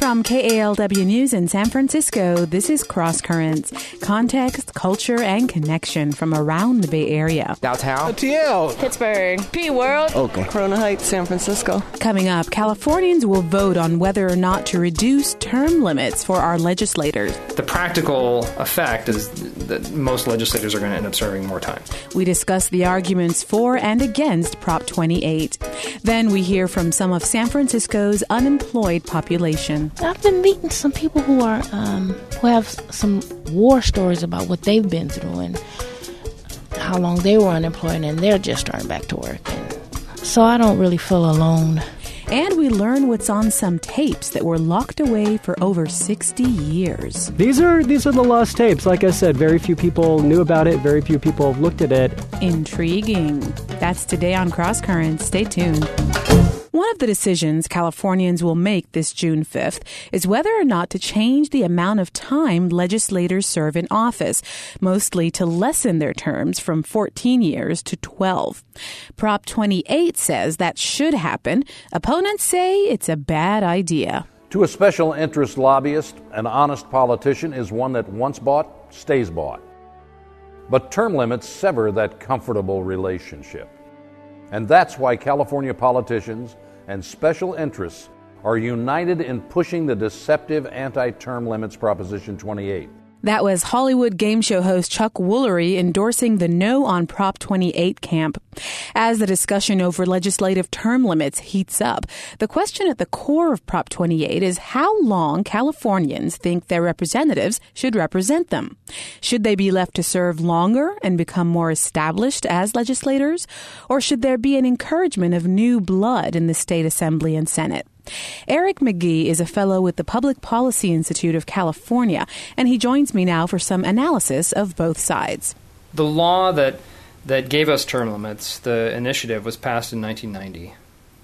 From KALW News in San Francisco, this is Cross Currents. Context, culture, and connection from around the Bay Area. Downtown. TL. Pittsburgh. P-World. Oakland. Corona Heights, San Francisco. Coming up, Californians will vote on whether or not to reduce term limits for our legislators. The practical effect is that most legislators are going to end up serving more time. We discuss the arguments for and against Prop 28. Then we hear from some of San Francisco's unemployed population. I've been meeting some people who are who have some war stories about what they've been through and how long they were unemployed, and they're just starting back to work. And so I don't really feel alone. And we learn what's on some tapes that were locked away for over 60 years. These are the lost tapes. Like I said, very few people knew about it. Very few people looked at it. Intriguing. That's today on Cross Currents. Stay tuned. One of the decisions Californians will make this June 5th is whether or not to change the amount of time legislators serve in office, mostly to lessen their terms from 14 years to 12. Prop 28 says that should happen. Opponents say it's a bad idea. To a special interest lobbyist, an honest politician is one that once bought, stays bought. But term limits sever that comfortable relationship. And that's why California politicians and special interests are united in pushing the deceptive anti-term limits Proposition 28. That was Hollywood game show host Chuck Woolery endorsing the no on Prop 28 camp. As the discussion over legislative term limits heats up, the question at the core of Prop 28 is how long Californians think their representatives should represent them. Should they be left to serve longer and become more established as legislators? Or should there be an encouragement of new blood in the state assembly and Senate? Eric McGee is a fellow with the Public Policy Institute of California, and he joins me now for some analysis of both sides. The law that gave us term limits, the initiative, was passed in 1990.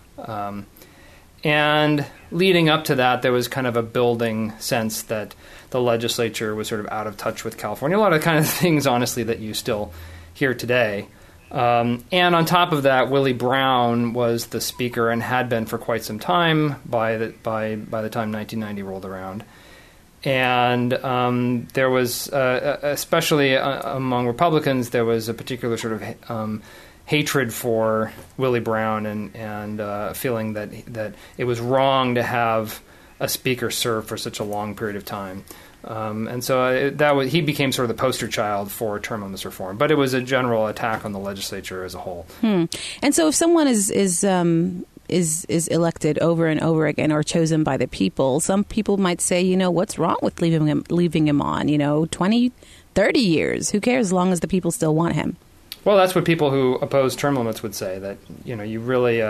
And leading up to that, there was kind of a building sense that the legislature was sort of out of touch with California. A lot of kind of things, honestly, that you still hear today. And on top of that, Willie Brown was the speaker and had been for quite some time by the time 1990 rolled around. And there was, especially among Republicans, there was a particular sort of hatred for Willie Brown and feeling that it was wrong to have a speaker serve for such a long period of time. And so he became sort of the poster child for term limits reform. But it was a general attack on the legislature as a whole. And so if someone is elected over and over again or chosen by the people, some people might say, what's wrong with leaving him on, 20, 30 years? Who cares as long as the people still want him? Well, that's what people who oppose term limits would say, that, you really,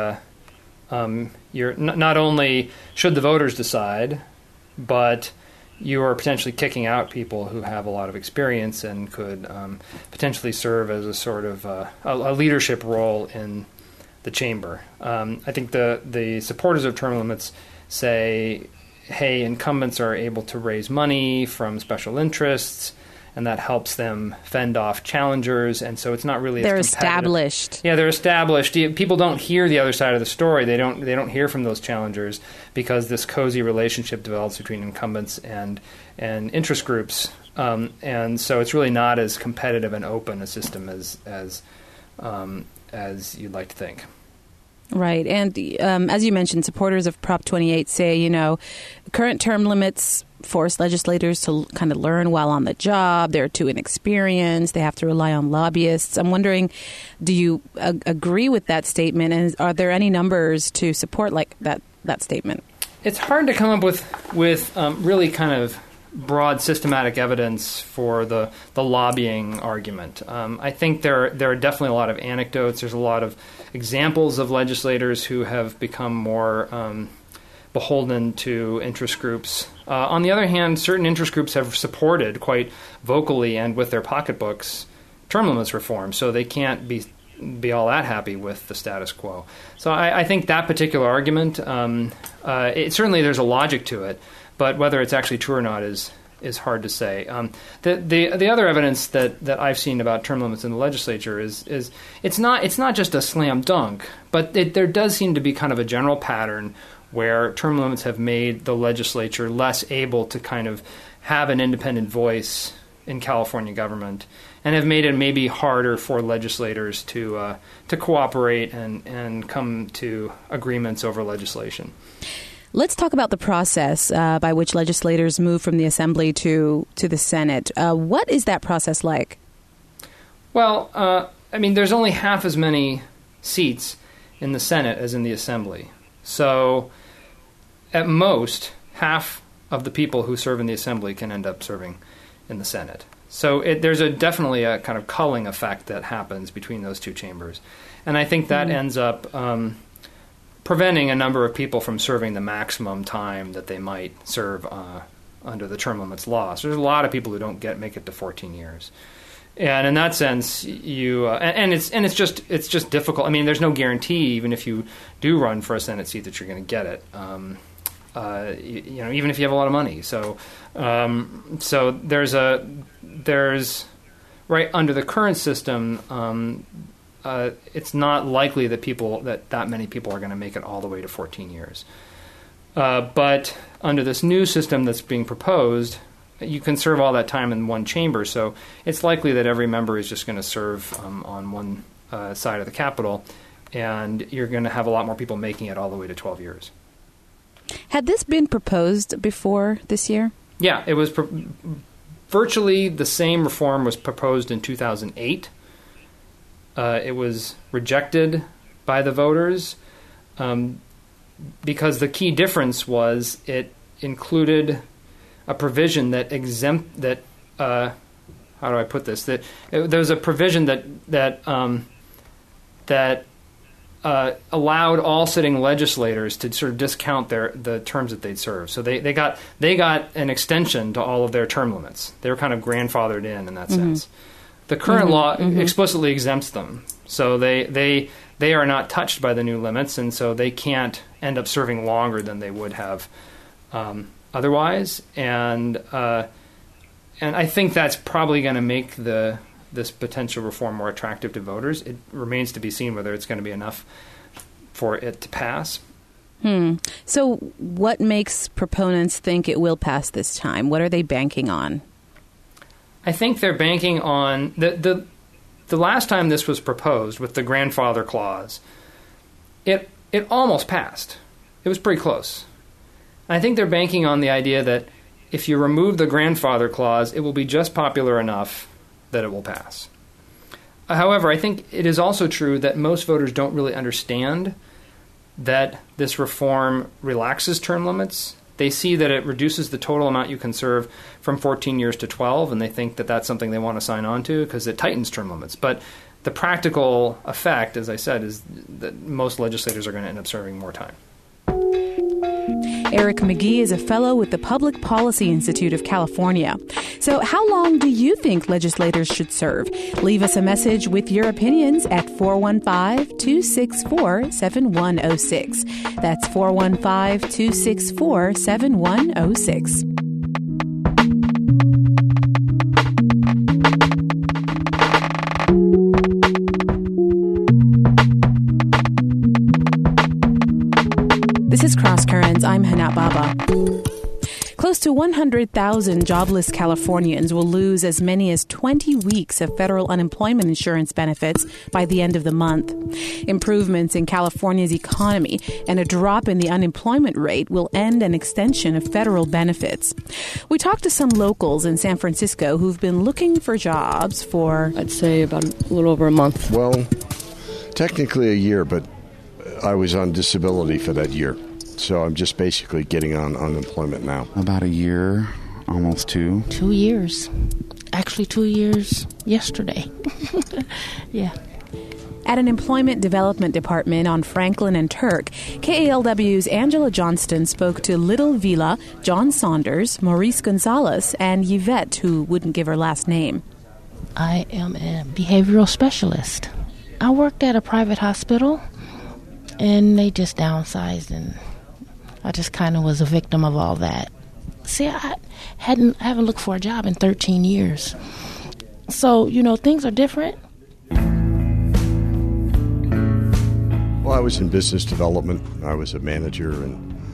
you're not only should the voters decide, but you are potentially kicking out people who have a lot of experience and could potentially serve as a sort of a leadership role in the chamber. I think the supporters of term limits say, hey, incumbents are able to raise money from special interests, and that helps them fend off challengers, and so it's not really they're as competitive. Established. Yeah, they're established. People don't hear the other side of the story. They don't hear from those challengers because this cozy relationship develops between incumbents and interest groups, and so it's really not as competitive and open a system as you'd like to think. Right. And as you mentioned, supporters of Prop 28 say, current term limits force legislators to kind of learn while on the job. They're too inexperienced. They have to rely on lobbyists. I'm wondering, do you agree with that statement? And are there any numbers to support like that statement? It's hard to come up with really kind of broad systematic evidence for the lobbying argument. I think there are definitely a lot of anecdotes. There's a lot of examples of legislators who have become more beholden to interest groups. On the other hand, certain interest groups have supported quite vocally and with their pocketbooks term limits reform, so they can't be all that happy with the status quo. So I think that particular argument, certainly there's a logic to it, but whether it's actually true or not is hard to say. The other evidence that I've seen about term limits in the legislature is it's not just a slam dunk, but there does seem to be kind of a general pattern where term limits have made the legislature less able to kind of have an independent voice in California government, and have made it maybe harder for legislators to cooperate and come to agreements over legislation. Let's talk about the process by which legislators move from the Assembly to the Senate. What is that process like? Well, there's only half as many seats in the Senate as in the Assembly. So, at most, half of the people who serve in the Assembly can end up serving in the Senate. So there's definitely a kind of culling effect that happens between those two chambers. And I think that ends up preventing a number of people from serving the maximum time that they might serve under the term limits law. So there's a lot of people who don't make it to 14 years. And in that sense, it's just difficult. I mean, there's no guarantee, even if you do run for a Senate seat, that you're going to get it. Even if you have a lot of money. So there's right under the current system, it's not likely that many people are going to make it all the way to 14 years. But under this new system that's being proposed, you can serve all that time in one chamber. So it's likely that every member is just going to serve on one side of the Capitol, and you're going to have a lot more people making it all the way to 12 years. Had this been proposed before this year? Yeah, it was virtually the same reform was proposed in 2008. It was rejected by the voters because the key difference was it included a provision that how do I put this? There's a provision that allowed all sitting legislators to sort of discount the terms that they'd served. So they got an extension to all of their term limits. They were kind of grandfathered in that sense. The current law explicitly exempts them. So they are not touched by the new limits, and so they can't end up serving longer than they would have otherwise. And I think that's probably going to make this potential reform more attractive to voters. It remains to be seen whether it's going to be enough for it to pass. So what makes proponents think it will pass this time? What are they banking on? I think they're banking on the last time this was proposed with the grandfather clause, it almost passed. It was pretty close. I think they're banking on the idea that if you remove the grandfather clause, it will be just popular enough that it will pass. However, I think it is also true that most voters don't really understand that this reform relaxes term limits. They see that it reduces the total amount you can serve from 14 years to 12, and they think that that's something they want to sign on to because it tightens term limits. But the practical effect, as I said, is that most legislators are going to end up serving more time. Eric McGee is a fellow with the Public Policy Institute of California. So how long do you think legislators should serve? Leave us a message with your opinions at 415-264-7106. That's 415-264-7106. This is Cross Currents. I'm Hana Baba. Close to 100,000 jobless Californians will lose as many as 20 weeks of federal unemployment insurance benefits by the end of the month. Improvements in California's economy and a drop in the unemployment rate will end an extension of federal benefits. We talked to some locals in San Francisco who've been looking for jobs for, I'd say, about a little over a month. Well, technically a year, but I was on disability for that year. So I'm just basically getting on unemployment now. About a year, almost 2. 2 years. Actually, 2 years yesterday. Yeah. At an employment development department on Franklin and Turk, KALW's Angela Johnston spoke to Little Vila, John Saunders, Maurice Gonzalez, and Yvette, who wouldn't give her last name. I am a behavioral specialist. I worked at a private hospital, and they just downsized, and I just kind of was a victim of all that. See, I haven't looked for a job in 13 years. So, things are different. Well, I was in business development. I was a manager, and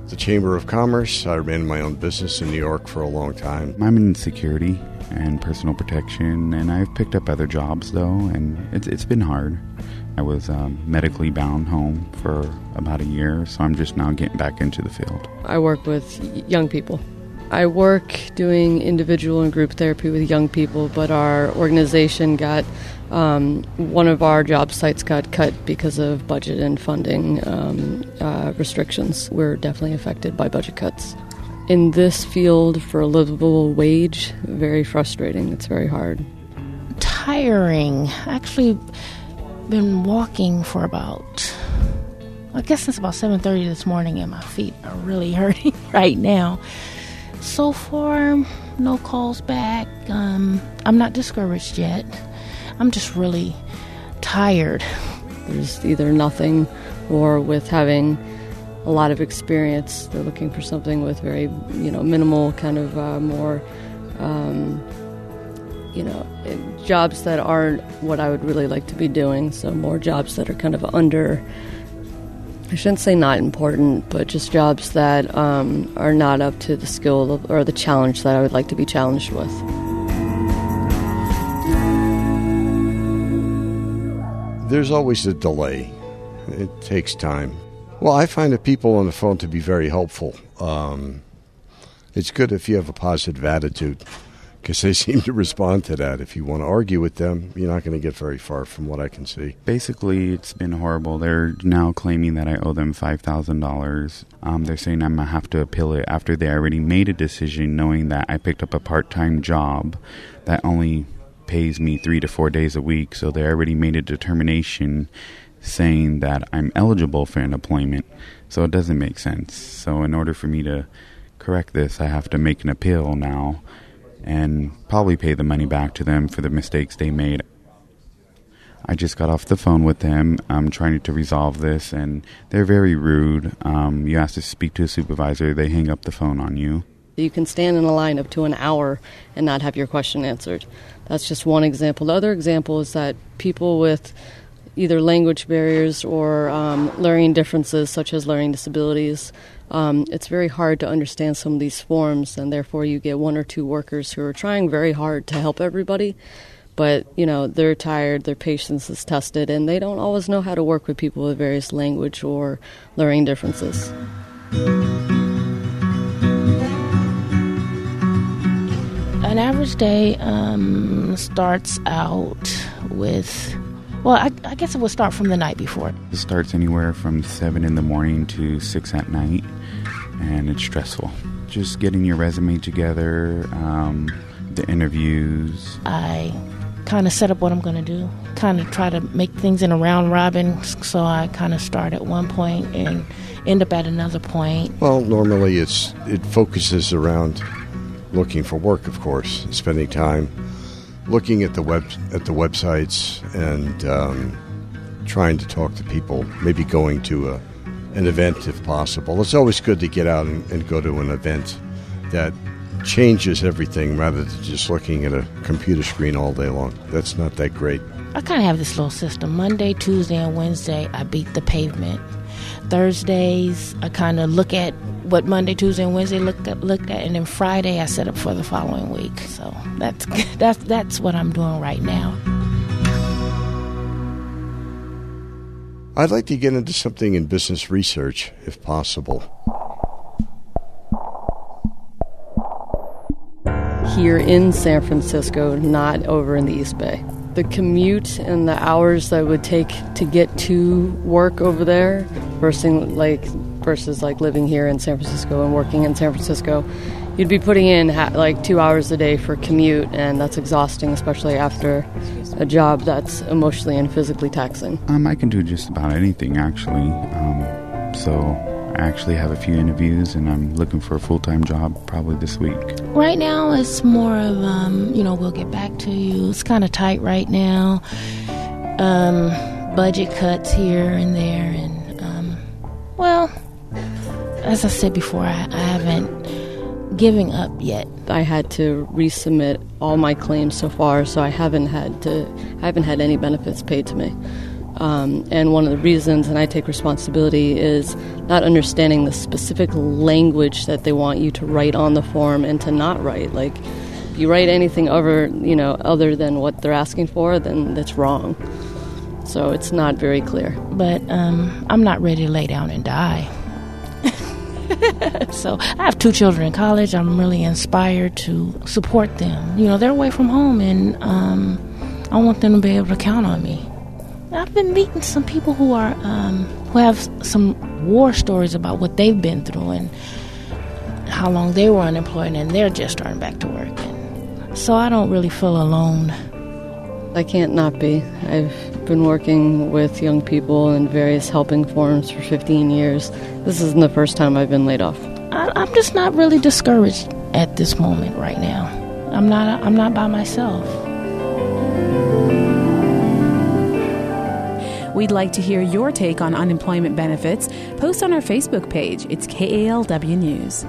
the Chamber of Commerce. I ran my own business in New York for a long time. I'm in security and personal protection, and I've picked up other jobs, though, and it's been hard. I was medically bound home for about a year, so I'm just now getting back into the field. I work with young people. I work doing individual and group therapy with young people, but our organization got, one of our job sites got cut because of budget and funding restrictions. We're definitely affected by budget cuts. In this field, for a livable wage, very frustrating. It's very hard. Tiring. Actually, been walking for about, I guess since about 7:30 this morning, and my feet are really hurting right now. So far, no calls back. I'm not discouraged yet. I'm just really tired. There's either nothing, or with having a lot of experience, they're looking for something with very, minimal kind of more, jobs that aren't what I would really like to be doing. So more jobs that are kind of under, I shouldn't say not important, but just jobs that are not up to the skill or the challenge that I would like to be challenged with. There's always a delay. It takes time. Well, I find the people on the phone to be very helpful. It's good if you have a positive attitude, because they seem to respond to that. If you want to argue with them, you're not going to get very far from what I can see. Basically, it's been horrible. They're now claiming that I owe them $5,000. They're saying I'm going to have to appeal it after they already made a decision, knowing that I picked up a part-time job that only pays me 3 to 4 days a week. So they already made a determination saying that I'm eligible for unemployment. So it doesn't make sense. So in order for me to correct this, I have to make an appeal now and probably pay the money back to them for the mistakes they made. I just got off the phone with them. I'm trying to resolve this, and they're very rude. You ask to speak to a supervisor, they hang up the phone on you. You can stand in a line up to an hour and not have your question answered. That's just one example. The other example is that people with either language barriers or learning differences, such as learning disabilities, it's very hard to understand some of these forms, and therefore you get 1 or 2 workers who are trying very hard to help everybody, but they're tired, their patience is tested, and they don't always know how to work with people with various language or learning differences. An average day starts out with, well, I guess it would start from the night before. It starts anywhere from 7 in the morning to 6 at night, and it's stressful. Just getting your resume together, the interviews. I kind of set up what I'm going to do, kind of try to make things in a round robin, so I kind of start at one point and end up at another point. Well, normally it focuses around looking for work, of course, spending time looking at the websites and trying to talk to people, maybe going to an event if possible. It's always good to get out and go to an event that changes everything rather than just looking at a computer screen all day long. That's not that great. I kind of have this little system. Monday, Tuesday, and Wednesday, I beat the pavement. Thursdays, I kind of look at what Monday, Tuesday, and Wednesday looked at, and then Friday, I set up for the following week. So that's what I'm doing right now. I'd like to get into something in business research, if possible. Here in San Francisco, not over in the East Bay. The commute and the hours that it would take to get to work over there versus living here in San Francisco and working in San Francisco, you'd be putting in 2 hours a day for commute, and that's exhausting, especially after a job that's emotionally and physically taxing. I can do just about anything, actually. So I actually have a few interviews, and I'm looking for a full-time job probably this week. Right now, it's more of, we'll get back to you. It's kind of tight right now. Budget cuts here and there. And, as I said before, I haven't given up yet. I had to resubmit all my claims so far, so I haven't had any benefits paid to me. And one of the reasons, and I take responsibility, is not understanding the specific language that they want you to write on the form and to not write. Like, if you write anything other than what they're asking for, then that's wrong. So it's not very clear. But I'm not ready to lay down and die. So I have 2 children in college. I'm really inspired to support them. They're away from home, and I want them to be able to count on me. I've been meeting some people who have some war stories about what they've been through and how long they were unemployed, and they're just starting back to work. And so I don't really feel alone. I can't not be. I've been working with young people in various helping forums for 15 years. This isn't the first time I've been laid off. I'm just not really discouraged at this moment right now. I'm not by myself. We'd like to hear your take on unemployment benefits. Post on our Facebook page. It's KALW News.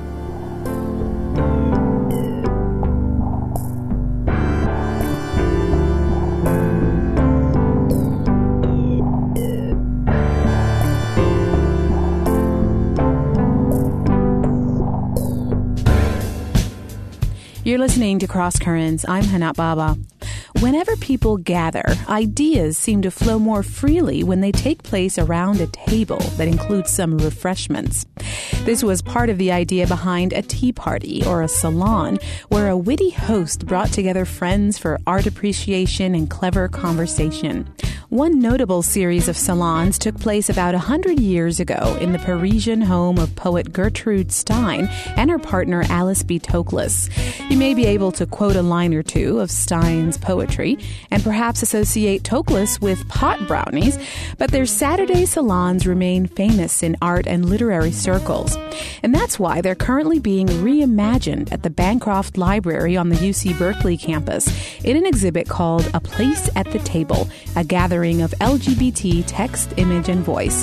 You're listening to Cross Currents. I'm Hanat Baba. Whenever people gather, ideas seem to flow more freely when they take place around a table that includes some refreshments. This was part of the idea behind a tea party or a salon, where a witty host brought together friends for art appreciation and clever conversation. One notable series of salons took place about 100 years ago in the Parisian home of poet Gertrude Stein and her partner Alice B. Toklas. You may be able to quote a line or two of Stein's poetry and perhaps associate Toklas with pot brownies, but their Saturday salons remain famous in art and literary circles. And that's why they're currently being reimagined at the Bancroft Library on the UC Berkeley campus in an exhibit called A Place at the Table, a gathering of LGBT text, image, and voice.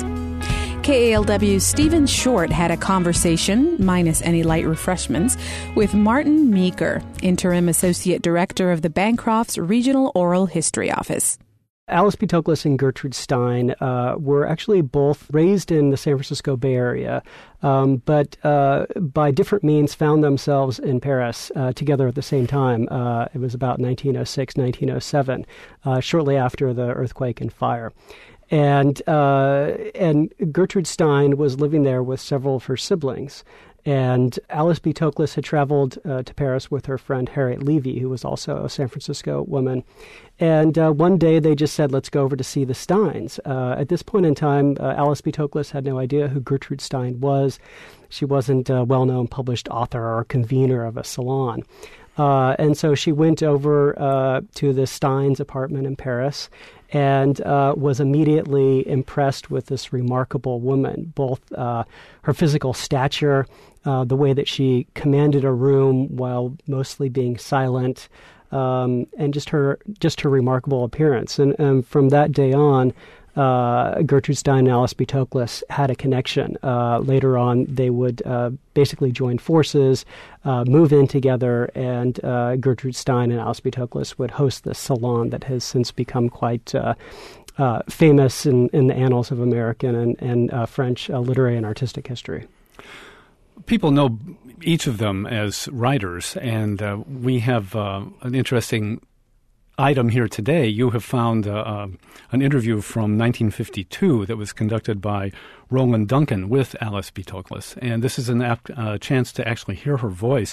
KALW's Stephen Short had a conversation, minus any light refreshments, with Martin Meeker, Interim Associate Director of the Bancroft's Regional Oral History Office. Alice B. Toklas and Gertrude Stein were actually both raised in the San Francisco Bay Area, but by different means found themselves in Paris together at the same time. It was about 1906, 1907, shortly after the earthquake and fire. And Gertrude Stein was living there with several of her siblings. And Alice B. Toklas had traveled to Paris with her friend Harriet Levy, who was also a San Francisco woman. And one day they just said, let's go over to see the Steins. At this point in time, Alice B. Toklas had no idea who Gertrude Stein was. She wasn't a well-known published author or convener of a salon. And so she went over to the Steins' apartment in Paris and was immediately impressed with this remarkable woman, both her physical stature, the way that she commanded a room while mostly being silent, and just her remarkable appearance. And from that day on, Gertrude Stein and Alice B. Toklas had a connection. Later on, they would basically join forces, move in together, and Gertrude Stein and Alice B. Toklas would host this salon that has since become quite famous in the annals of American and French literary and artistic history. People know each of them as writers, and we have an interesting item here today. You have found an interview from 1952 that was conducted by Roland Duncan with Alice B. Toklas, and this is a chance to actually hear her voice.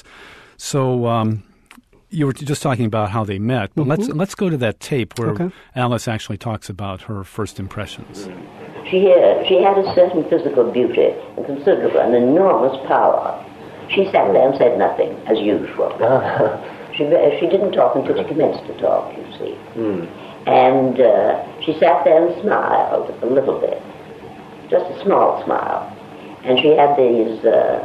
So you were just talking about how they met, but let's go to that tape where Alice actually talks about her first impressions. She had a certain physical beauty, and considerable, an enormous power. She sat there and said nothing, as usual. She didn't talk until she commenced to talk, you see. And she sat there and smiled a little bit, just a small smile. And she had these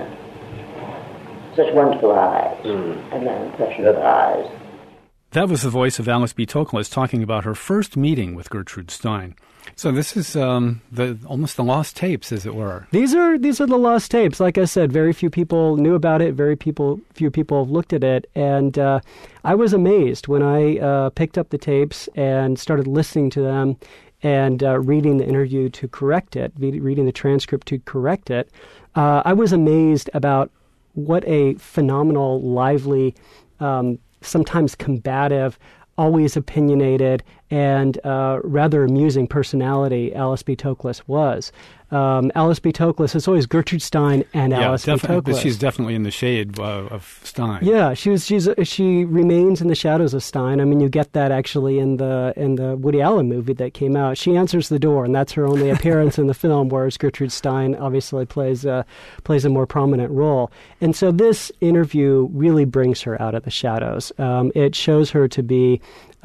such wonderful eyes, and that impression of eyes. That was the voice of Alice B. Toklas talking about her first meeting with Gertrude Stein. So this is almost the lost tapes, as it were. These are the lost tapes. Like I said, very few people knew about it. Few people looked at it, and I was amazed when I picked up the tapes and started listening to them. and reading the interview to correct it, reading the transcript to correct it, I was amazed about what a phenomenal, lively, sometimes combative, always opinionated, and rather amusing personality Alice B. Toklas was. Alice B. Toklas, it's always Gertrude Stein and Alice B. Toklas. But she's definitely in the shade of Stein. Yeah, she remains in the shadows of Stein. I mean, you get that actually in the Woody Allen movie that came out. She answers the door, and that's her only appearance in the film, whereas Gertrude Stein obviously plays a more prominent role. And so this interview really brings her out of the shadows. It shows her to be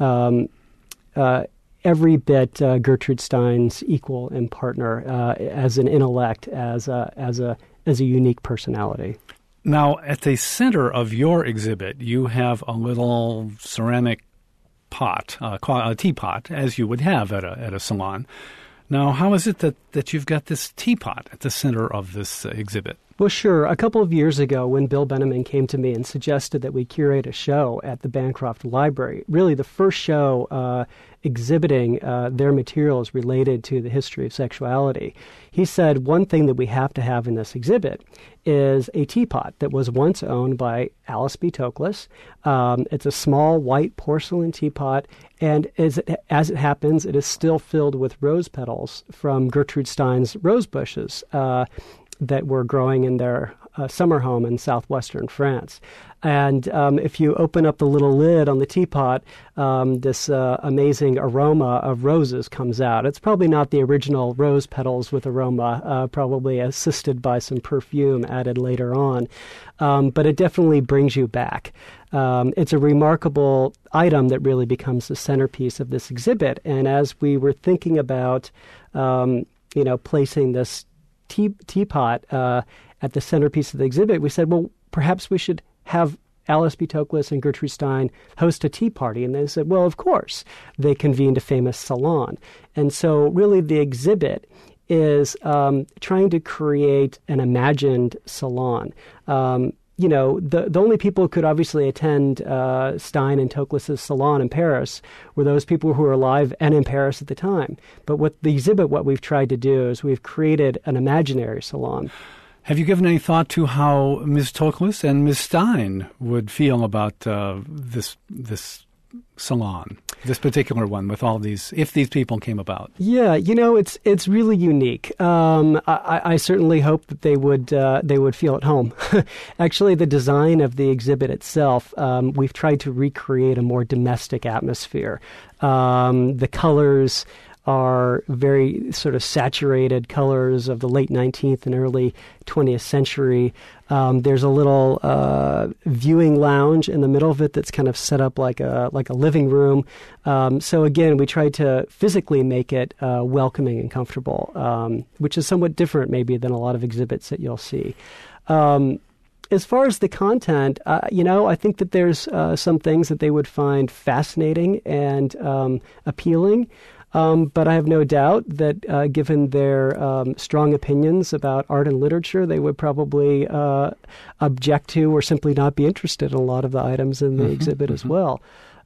every bit Gertrude Stein's equal and partner as an intellect, as a unique personality. Now, at the center of your exhibit, you have a little ceramic pot, a teapot, as you would have at a salon. Now, how is it that you've got this teapot at the center of this exhibit? Well, sure. A couple of years ago, when Bill Benneman came to me and suggested that we curate a show at the Bancroft Library, really the first show exhibiting their materials related to the history of sexuality, he said one thing that we have to have in this exhibit is a teapot that was once owned by Alice B. Toklas. It's a small white porcelain teapot, and as it happens, it is still filled with rose petals from Gertrude Stein's rose bushes that were growing in their summer home in southwestern France. And if you open up the little lid on the teapot, this amazing aroma of roses comes out. It's probably not the original rose petals with aroma, probably assisted by some perfume added later on. But it definitely brings you back. It's a remarkable item that really becomes the centerpiece of this exhibit. And as we were thinking about, placing this teapot at the centerpiece of the exhibit, we said, well, perhaps we should have Alice B. Toklas and Gertrude Stein host a tea party. And they said, well, of course. They convened a famous salon. And so really the exhibit is trying to create an imagined salon. The only people who could obviously attend Stein and Toklas' salon in Paris were those people who were alive and in Paris at the time. But what we've tried to do is we've created an imaginary salon. Have you given any thought to how Ms. Toklas and Ms. Stein would feel about this salon, this particular one, with all these, if these people came about? Yeah, it's really unique. I certainly hope that they would feel at home. Actually, the design of the exhibit itself, we've tried to recreate a more domestic atmosphere. The colors are very sort of saturated colors of the late 19th and early 20th century. There's a little viewing lounge in the middle of it that's kind of set up like a living room. So again, we tried to physically make it welcoming and comfortable, which is somewhat different maybe than a lot of exhibits that you'll see. As far as the content, I think that there's some things that they would find fascinating and appealing. But I have no doubt that given their strong opinions about art and literature, they would probably object to or simply not be interested in a lot of the items in the exhibit as well.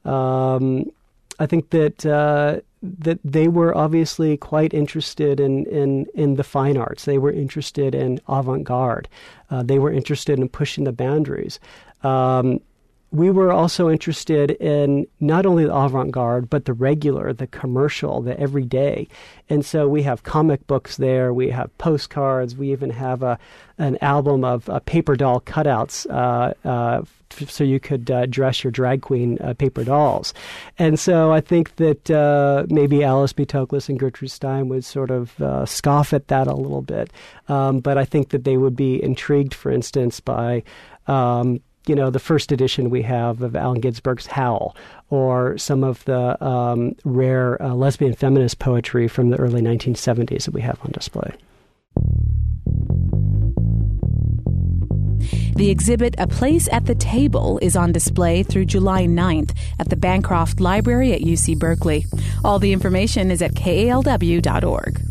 I think that they were obviously quite interested in the fine arts. They were interested in avant-garde. They were interested in pushing the boundaries. We were also interested in not only the avant-garde, but the regular, the commercial, the everyday. And so we have comic books there, we have postcards, we even have an album of paper doll cutouts so you could dress your drag queen paper dolls. And so I think that maybe Alice B. Toklas and Gertrude Stein would sort of scoff at that a little bit. But I think that they would be intrigued, for instance, by the first edition we have of Allen Ginsberg's Howl, or some of the rare lesbian feminist poetry from the early 1970s that we have on display. The exhibit A Place at the Table is on display through July 9th at the Bancroft Library at UC Berkeley. All the information is at kalw.org.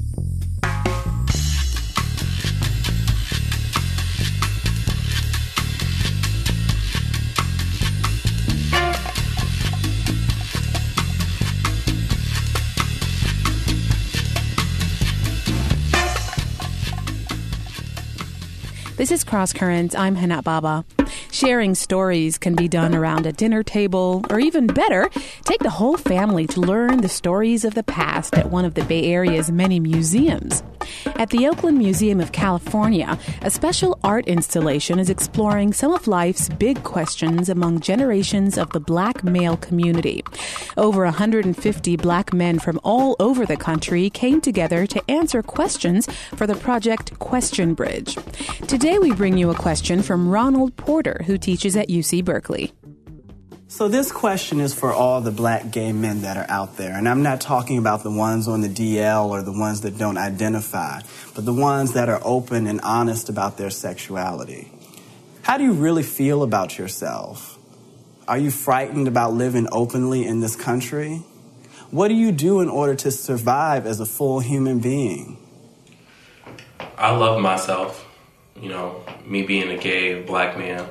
This is Cross Currents. I'm Hannah Baba. Sharing stories can be done around a dinner table, or even better, take the whole family to learn the stories of the past at one of the Bay Area's many museums. At the Oakland Museum of California, a special art installation is exploring some of life's big questions among generations of the Black male community. Over 150 Black men from all over the country came together to answer questions for the project Question Bridge. Today we bring you a question from Ronald Porter, who teaches at UC Berkeley. So this question is for all the Black gay men that are out there. And I'm not talking about the ones on the DL or the ones that don't identify, but the ones that are open and honest about their sexuality. How do you really feel about yourself? Are you frightened about living openly in this country? What do you do in order to survive as a full human being? I love myself, me being a gay Black man.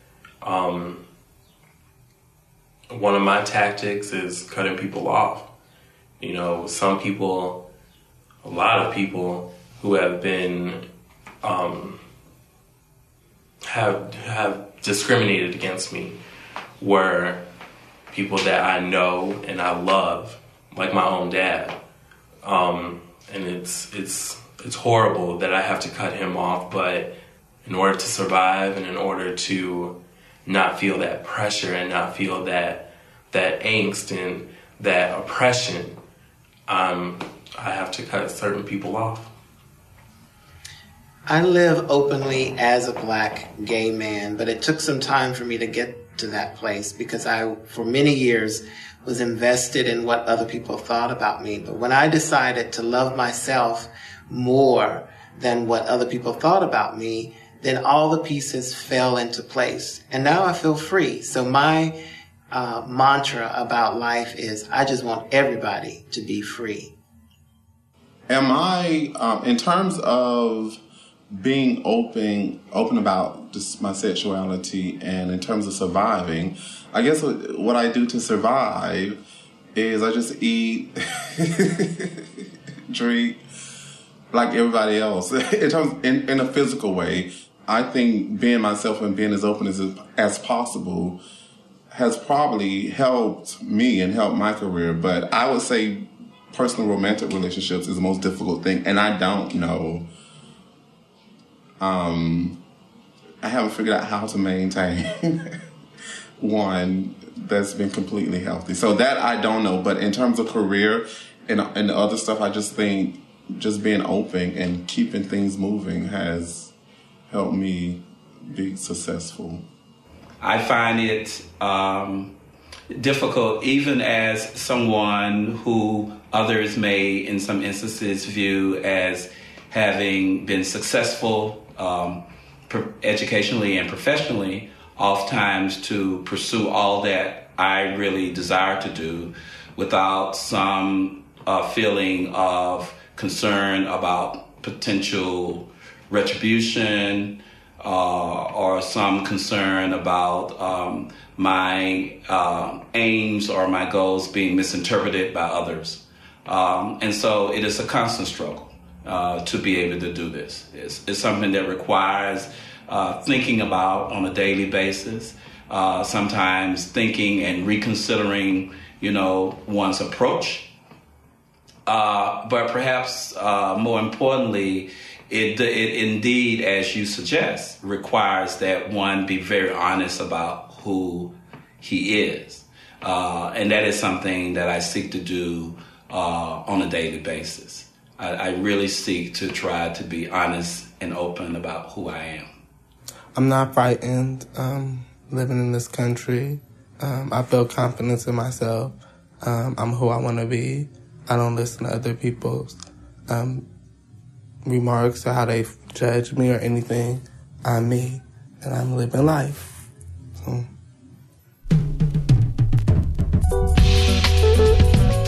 One of my tactics is cutting people off. Some people, a lot of people who have been, have discriminated against me were people that I know and I love, like my own dad. And it's horrible that I have to cut him off, but in order to survive and in order to not feel that pressure and not feel that angst and that oppression, I have to cut certain people off. I live openly as a Black gay man, but it took some time for me to get to that place because I, for many years, was invested in what other people thought about me. But when I decided to love myself more than what other people thought about me, then all the pieces fell into place. And now I feel free. So my mantra about life is I just want everybody to be free. Am I, in terms of being open about just my sexuality and in terms of surviving, I guess what I do to survive is I just eat, drink, like everybody else. In a physical way, I think being myself and being as open as possible has probably helped me and helped my career. But I would say personal romantic relationships is the most difficult thing, and I don't know. I haven't figured out how to maintain one that's been completely healthy. So that I don't know. But in terms of career and the other stuff, I just think just being open and keeping things moving has helped me be successful. I find it difficult, even as someone who others may, in some instances, view as having been successful educationally and professionally, oftentimes to pursue all that I really desire to do without some feeling of concern about potential retribution or some concern about my aims or my goals being misinterpreted by others. And so it is a constant struggle to be able to do this. It's something that requires thinking about on a daily basis, sometimes thinking and reconsidering, one's approach. But perhaps more importantly, it indeed, as you suggest, requires that one be very honest about who he is. And that is something that I seek to do on a daily basis. I really seek to try to be honest and open about who I am. I'm not frightened living in this country. I feel confidence in myself. I'm who I want to be. I don't listen to other people's remarks or how they judge me or anything. I'm me, and I'm living life. So.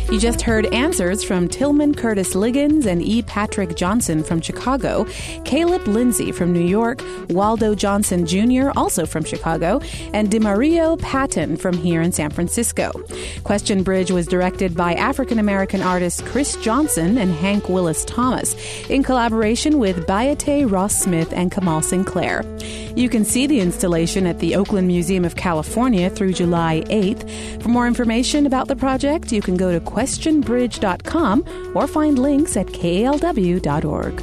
You just heard answers from Tillman Curtis Liggins and E. Patrick Johnson from Chicago, Caleb Lindsay from New York, Waldo Johnson Jr., also from Chicago, and DeMario Patton from here in San Francisco. Question Bridge was directed by African-American artists Chris Johnson and Hank Willis Thomas, in collaboration with Bayate Ross Smith and Kamal Sinclair. You can see the installation at the Oakland Museum of California through July 8th. For more information about the project, you can go to questionbridge.com or find links at kalw.org.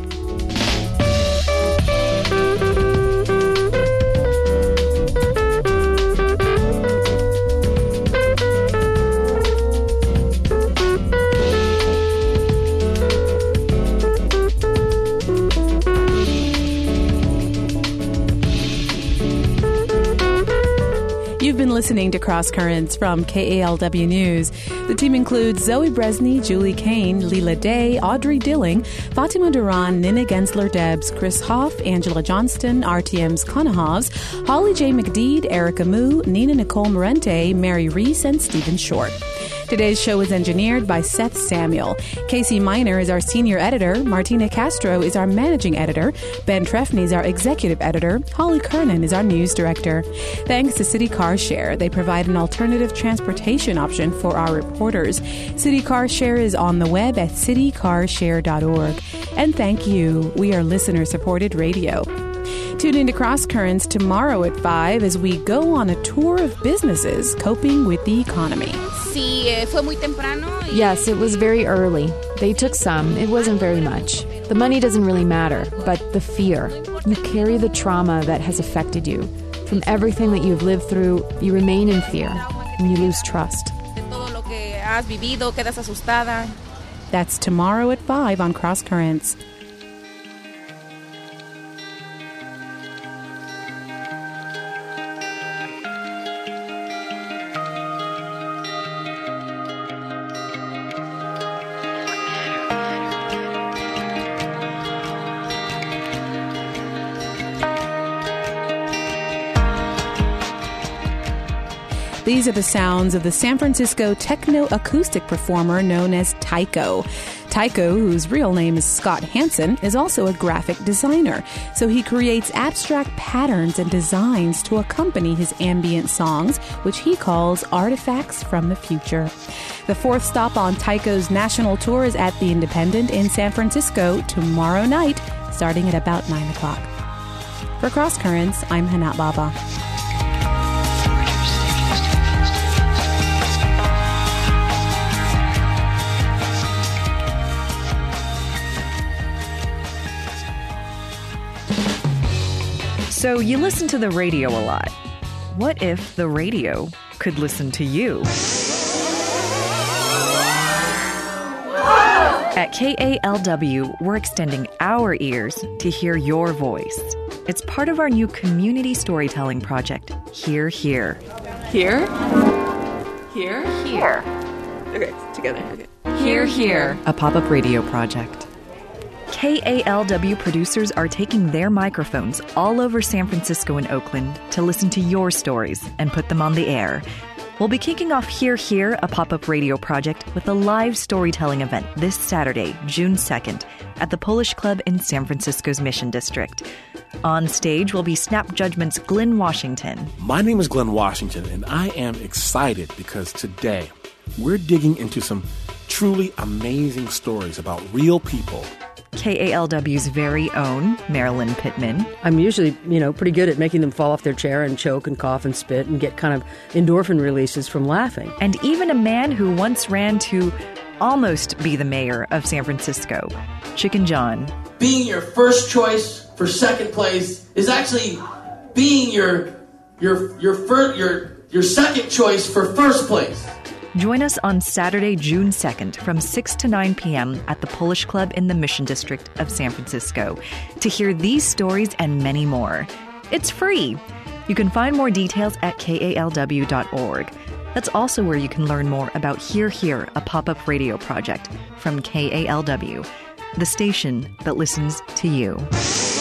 You've been listening to Cross Currents from KALW News. The team includes Zoe Bresney, Julie Kane, Leela Day, Audrey Dilling, Fatima Duran, Nina Gensler-Debs, Chris Hoff, Angela Johnston, RTM's Conahovs, Holly J. McDeed, Erica Moo, Nina Nicole Morente, Mary Reese, and Stephen Short. Today's show is engineered by Seth Samuel. Casey Miner is our senior editor. Martina Castro is our managing editor. Ben Trefny is our executive editor. Holly Kernan is our news director. Thanks to City Car Share. They provide an alternative transportation option for our reporters. City Car Share is on the web at citycarshare.org. And thank you. We are listener-supported radio. Tune into Cross Currents tomorrow at 5 as we go on a tour of businesses coping with the economy. Yes, it was very early. They took some. It wasn't very much. The money doesn't really matter, but the fear. You carry the trauma that has affected you. From everything that you've lived through, you remain in fear, and you lose trust. That's tomorrow at 5 on Cross Currents. These are the sounds of the San Francisco techno-acoustic performer known as Tycho. Tycho, whose real name is Scott Hansen, is also a graphic designer, so he creates abstract patterns and designs to accompany his ambient songs, which he calls artifacts from the future. The fourth stop on Tycho's national tour is at the Independent in San Francisco tomorrow night, starting at about 9 o'clock. For Cross Currents, I'm Hanat Baba. So you listen to the radio a lot. What if the radio could listen to you? At KALW, we're extending our ears to hear your voice. It's part of our new community storytelling project, Hear Here. Here? Here? Here. Okay, together. Okay. Hear Here, a pop-up radio project. KALW producers are taking their microphones all over San Francisco and Oakland to listen to your stories and put them on the air. We'll be kicking off Hear Here, a pop-up radio project, with a live storytelling event this Saturday, June 2nd, at the Polish Club in San Francisco's Mission District. On stage will be Snap Judgment's Glenn Washington. My name is Glenn Washington, and I am excited because today we're digging into some truly amazing stories about real people. KALW's very own Marilyn Pittman. I'm usually, pretty good at making them fall off their chair and choke and cough and spit and get kind of endorphin releases from laughing. And even a man who once ran to almost be the mayor of San Francisco, Chicken John. Being your first choice for second place is actually being your second choice for first place. Join us on Saturday, June 2nd from 6 to 9 p.m. at the Polish Club in the Mission District of San Francisco to hear these stories and many more. It's free. You can find more details at kalw.org. That's also where you can learn more about Hear Here, a pop-up radio project from KALW, the station that listens to you.